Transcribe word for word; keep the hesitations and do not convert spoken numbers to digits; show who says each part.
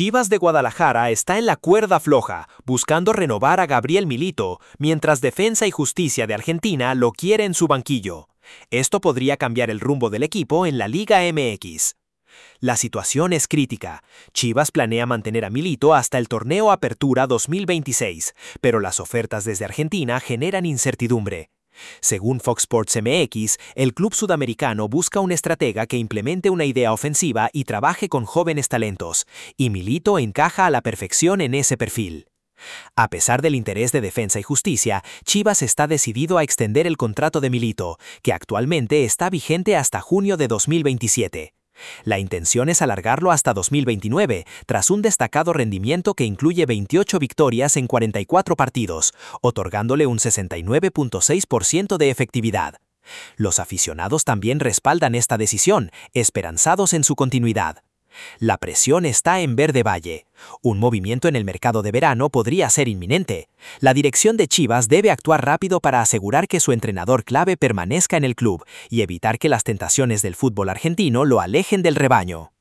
Speaker 1: Chivas de Guadalajara está en la cuerda floja, buscando renovar a Gabriel Milito, mientras Defensa y Justicia de Argentina lo quiere en su banquillo. Esto podría cambiar el rumbo del equipo en la Liga M X. La situación es crítica. Chivas planea mantener a Milito hasta el torneo Apertura dos mil veintiséis, pero las ofertas desde Argentina generan incertidumbre. Según Fox Sports M X, el club sudamericano busca un estratega que implemente una idea ofensiva y trabaje con jóvenes talentos, y Milito encaja a la perfección en ese perfil. A pesar del interés de Defensa y Justicia, Chivas está decidido a extender el contrato de Milito, que actualmente está vigente hasta junio de dos mil veintisiete. La intención es alargarlo hasta dos mil veintinueve, tras un destacado rendimiento que incluye veintiocho victorias en cuarenta y cuatro partidos, otorgándole un sesenta y nueve punto seis por ciento de efectividad. Los aficionados también respaldan esta decisión, esperanzados en su continuidad. La presión está en Verde Valle. Un movimiento en el mercado de verano podría ser inminente. La dirección de Chivas debe actuar rápido para asegurar que su entrenador clave permanezca en el club y evitar que las tentaciones del fútbol argentino lo alejen del rebaño.